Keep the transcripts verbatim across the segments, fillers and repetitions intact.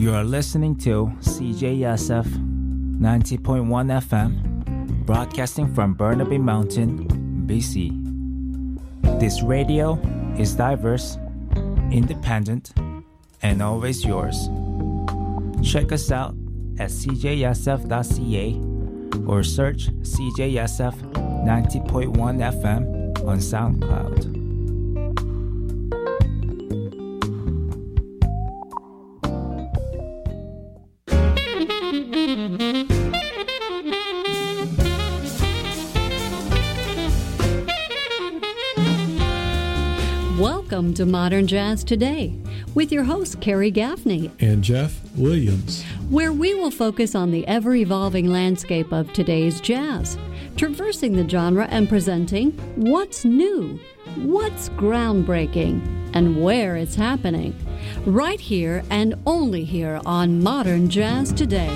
You are listening to C J S F ninety point one F M, broadcasting from Burnaby Mountain, B C. This radio is diverse, independent, and always yours. Check us out at c j s f dot c a or search C J S F ninety point one F M on SoundCloud. Welcome to Modern Jazz Today with your host, Carrie Gaffney and Jeff Williams, where we will focus on the ever-evolving landscape of today's jazz, traversing the genre and presenting what's new, what's groundbreaking, and where it's happening, right here and only here on Modern Jazz Today.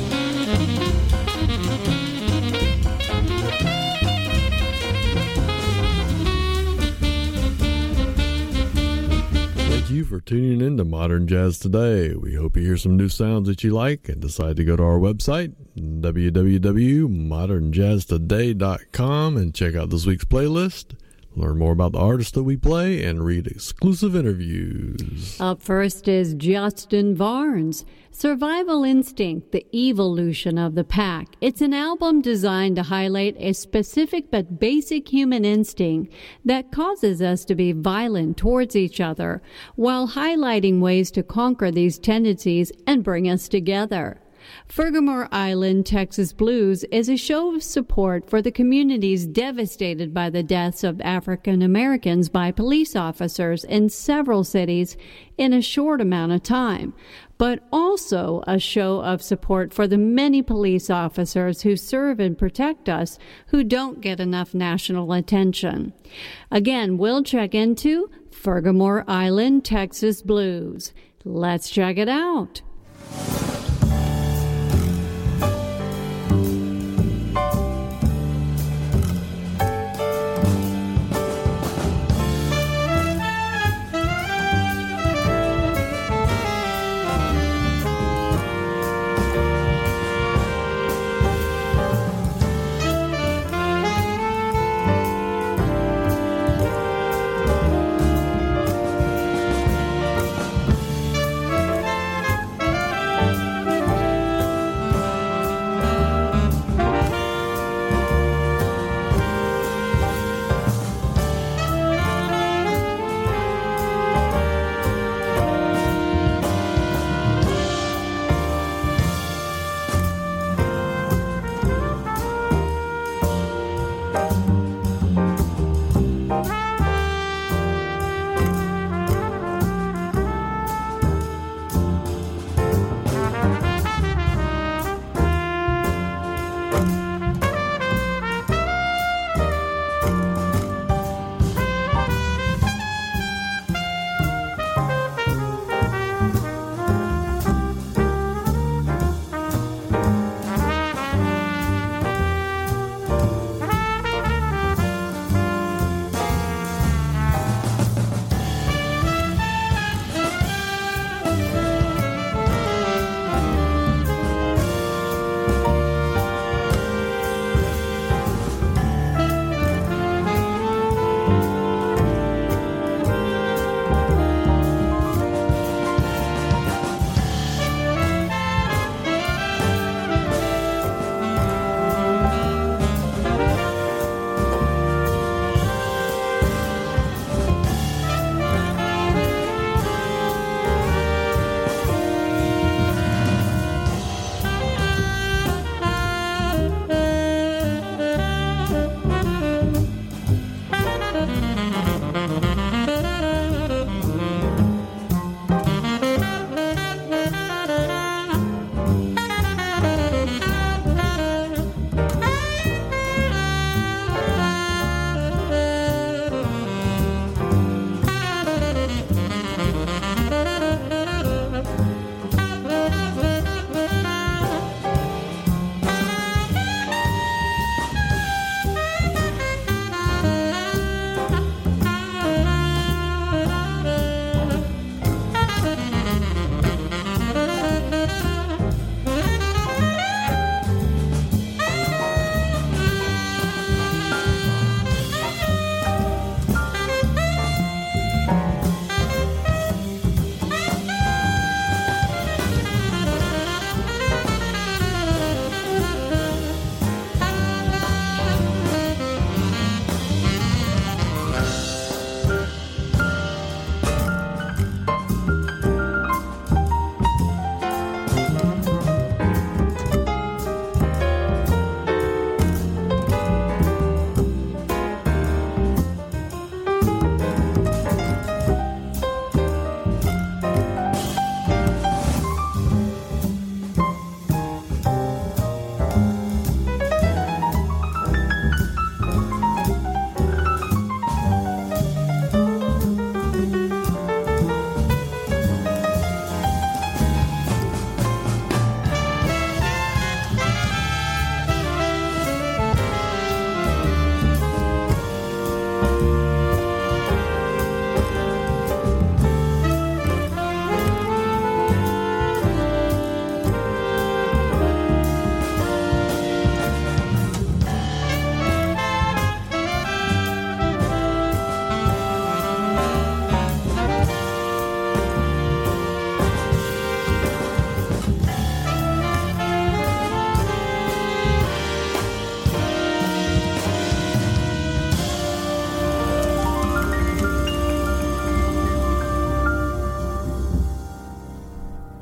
Thank you for tuning in to Modern Jazz Today. We hope you hear some new sounds that you like and decide to go to our website, w w w dot modern jazz today dot com, and check out this week's playlist, learn more about the artists that we play, and read exclusive interviews. Up first is Justin Barnes, Survival Instinct, The Evolution of the Pack. It's an album designed to highlight a specific but basic human instinct that causes us to be violent towards each other, while highlighting ways to conquer these tendencies and bring us together. Fergamore Island, Texas Blues is a show of support for the communities devastated by the deaths of African Americans by police officers in several cities in a short amount of time, but also a show of support for the many police officers who serve and protect us who don't get enough national attention. Again, we'll check into Fergamore Island, Texas Blues. Let's check it out.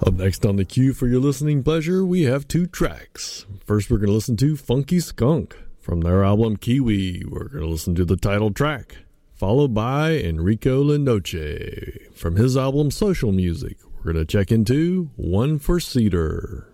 Up next on the queue for your listening pleasure, we have two tracks. First, we're going to listen to Funky Skunk from their album Kiwi. We're going to listen to the title track, followed by Enrico Lindoce from his album Social Music. We're going to check into One for Cedar.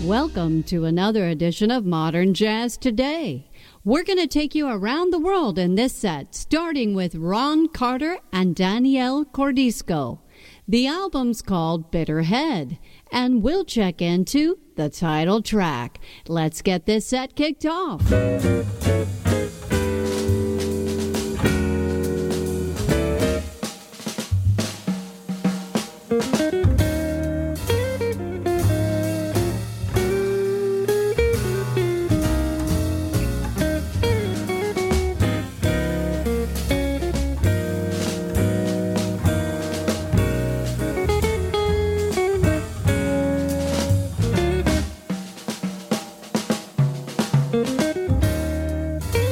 Welcome to another edition of Modern Jazz Today. We're going to take you around the world in this set, starting with Ron Carter and Danielle Cordisco. The album's called Bitter Head, and we'll check into the title track. Let's get this set kicked off. Thank you.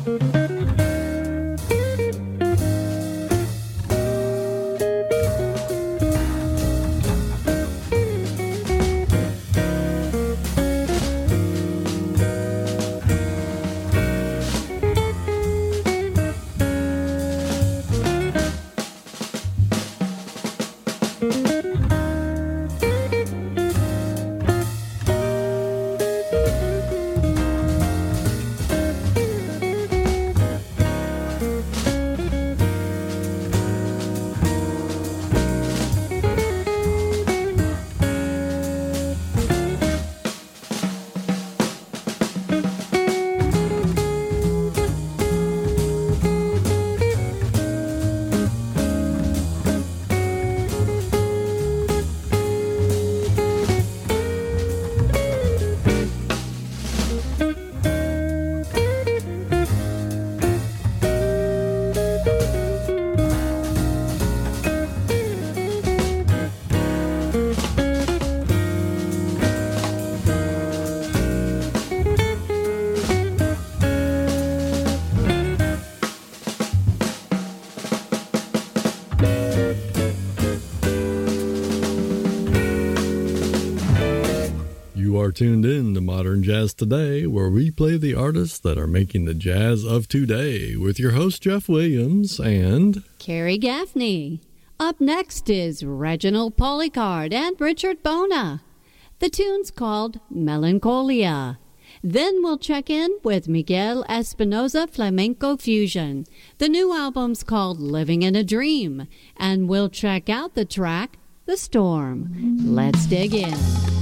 Tuned in to Modern Jazz Today, where we play the artists that are making the jazz of today, with your host Jeff Williams and Carrie Gaffney. Up next is Reginald Polycard and Richard Bona. The tune's called Melancholia. Then we'll check in with Miguel Espinosa Flamenco Fusion. The new album's called Living in a Dream, and we'll check out the track The Storm. Let's dig in.